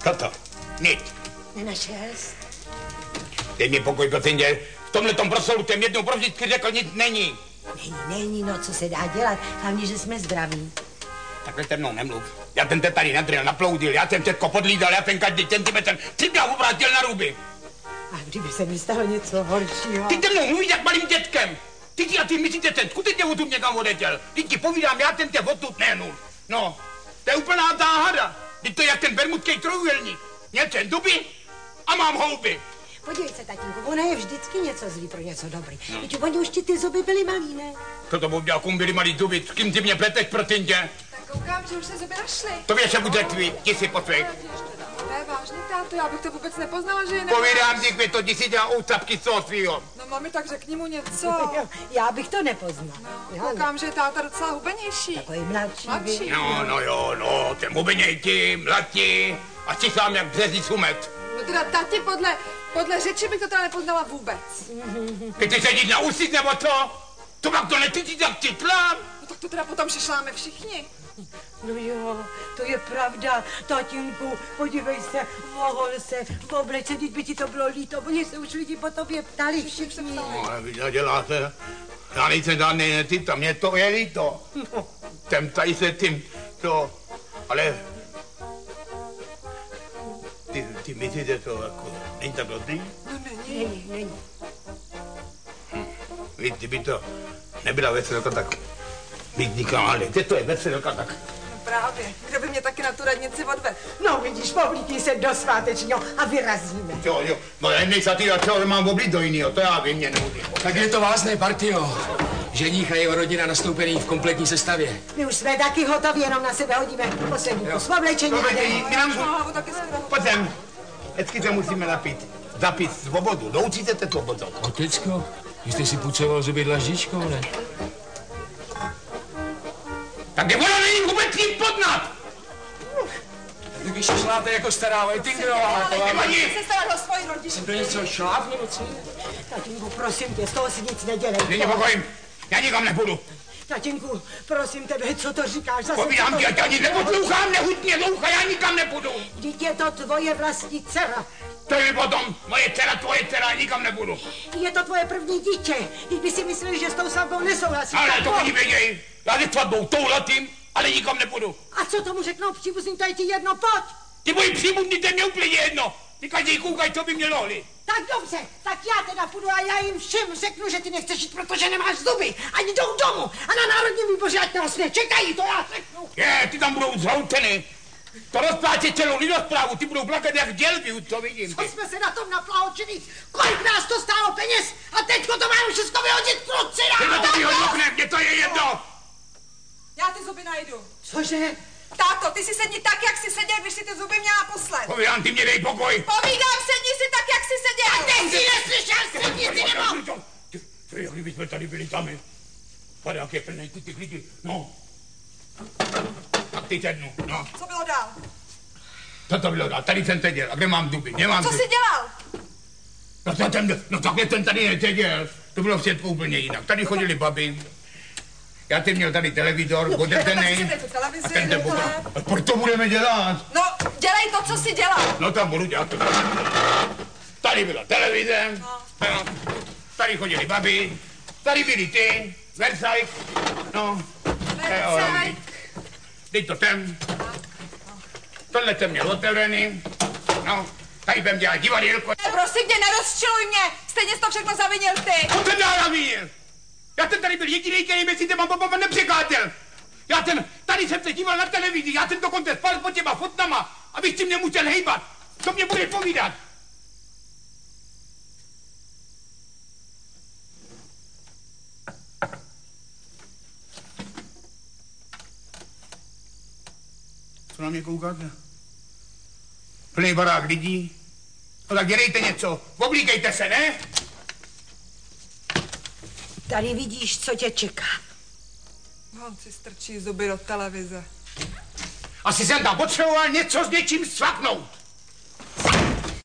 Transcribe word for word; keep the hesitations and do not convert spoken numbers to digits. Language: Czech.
Co to? Nic. Nenašel jsi? Dej mi pokoj, prosím tě. V tomhletom prosolu těm jednou pro vždycky řekl, nic není. Není, není, no co se dá dělat, hlavně, že jsme zdraví. Takhle se mnou nemluv. Já ten te tady nadril, naploudil, já jsem všetko podlídal, já ten každý centimetr třikrát obrátil na ruby. A kdyby se mi stalo něco horšího? Ty se mnou mluvíš jak malým dětkem. Ty ti a ty myslíte, ten skutečně odtud někam odletěl. Ty ti povídám, já ten tě odtud nehnul. No, to je úplná záhada. Ty to je jak ten bermudský trojuhelník. Měl ten zuby a mám houby. Podívej se, tatínku, ona je vždycky něco zlý pro něco dobrý. Hmm. Teď oni už ti ty zuby byly malý, ne? Co to bude, jakou byly malý zuby? S kým ty mě pleteš, prosím tě? Tak koukám, že už se zuby našly. To věš, jak utekli, ti si posvěj. To je vážný, táto, já bych to vůbec nepoznala, že je nemáš. Povídám ti, květo, ti si dělá úcapky z toho svýho. No mami, tak řekni mu něco. Jo, já bych to nepoznala. No, koukám, že je táta docela hubenější. Takový mladší. Mladší. No, no jo, no, ten hubenější, mladší a čichám jak březí sumet. No teda, tati, podle, podle řeči bych to teda nepoznala vůbec. Ty ty sedíš na úsích, nebo co? To pak to necítíš jak čitlám? No tak to teda potom šešláme všichni. No jo, to je pravda, tatínku, podívej se, mohl se v oblečení, teď by ti to bylo líto, oni se už lidi po tobě ptali všichni. No, ale vy děláte, já nejsem žádný netýta, mě to je líto. No. Tem tady se tím, to, ale... Ty, ty myslíte to jako, není tak dobrý? No není. Není, není. Hm. Víš, kdyby to nebyla veselka, tak bych nikam, ale kde to je veselka, tak... No právě, kdo by mě taky na tu radnici odvedl. No vidíš, povlíkni se do svátečního a vyrazíme. Jo, jo, no já nejsem ty, ale mám oblít do jinýho, to já vím, mě neudím. Tak je to vázné, partio. Ženích a jeho rodina nastoupený v kompletní sestavě. My už jsme taky hotovi, jenom na sebe hodíme poslední kus oblečení. To a jdeme. my nám... hlavu taky skoro. Pojď sem, vždycky se musíme napít. Zapít svobodu, doučíte te svobodu. Otecko, vy jste si pucoval zuby dlaždičkou, ne? Tak ona není vůbec tím podnat! Tak ještě šláte jako stará Wettingerová. Ale ty se starat o svoji rodičku. Jsem to něco šláp, nebo co? Tatínku, prosím tě, z toho si nic nedělej. Není pokojím, já nikam nepůjdu. Tatínku, prosím tebe, co to říkáš? Zase Povídám to... ti, ať ani neposlouchám, nehuď mě loucha, já nikam nepůjdu. Vždyť je to tvoje vlastní dcera. To je potom, moje dcera, tvoje dcera, já nikam nepůjdu. Je to tvoje první dítě. Teď by si mysleli, že s tou svatbou nesouhlasíš. Ale to oni vědějí, já se svatbou touhletým, ale nikam nepůjdu. A co tomu řeknou příbuzní, to je ti jedno, pojď. Ty moji příbuzní, to je mě úplně jedno. Ty každý koukaj, co by mě lohli. Tak dobře, tak já teda půjdu a já jim všem řeknu, že ty nechceš jít, protože nemáš zuby. A jdou domů. A na národním výboře ať nás nečekají, to já řeknu. Je, ty tam budou zhrouceny. To rozpláče celou lidosprávu, ty budou plakat jak dělby, to vidím. Co Ty. jsme se na tom naplaočili? Kolik nás to stálo peněz? A teďko to máme všechno vyhodit kluci. Ty to vyhodnokne, mě to je jedno. Já ty zuby najdu. Cože? Táto, ty si sedni tak, jak si seděl, když si ty zuby měla naposled. Povídám, ty mě dej pokoj. Povídám, sedni si tak, jak si seděl. A teď si neslyšel, sedni si nebo... Ty, jak kdyby jsme tady byli sami. Pane, jak je plnej ty těch lidí. No. Tak ty sednu, no. Co bylo dál? Co to bylo dál? Tady jsem seděl. A kde mám zuby? Nemám Co zuby. jsi dělal? No, co ten, no takhle jsem tady neseděl. To bylo všechno úplně jinak. Tady chodili babi. Já jsem měl tady televizor, otevřenej. A ten ten bude. A proč to budeme dělat? No, dělej to, co jsi dělal. No tam budu dělat to. Tady byla televize. No. No. Tady chodili babi. Tady byli ty. Versailles. No. Versailles. Teď to ten. Tohle jsem měl otevřený. No. Tady budem dělat divadýlko. Prosím tě, nerozčiluj mě. Stejně jsi to všechno zavinil ty. Co jsem dál zavinil? Já jsem tady byl jediný, který by si těma babama nepřekáděl. Já jsem, tady jsem se díval na televizi, já jsem dokonce spal pod těma fotnama, abych si mě musel hejbat. Co mě bude povídat? Co na mě koukáte? Plný barák lidí. No tak dělejte něco, oblíkejte se, ne? Tady vidíš, co tě čeká. On si strčí zuby do televize. Asi jsem tam potřeboval něco s něčím svaknout.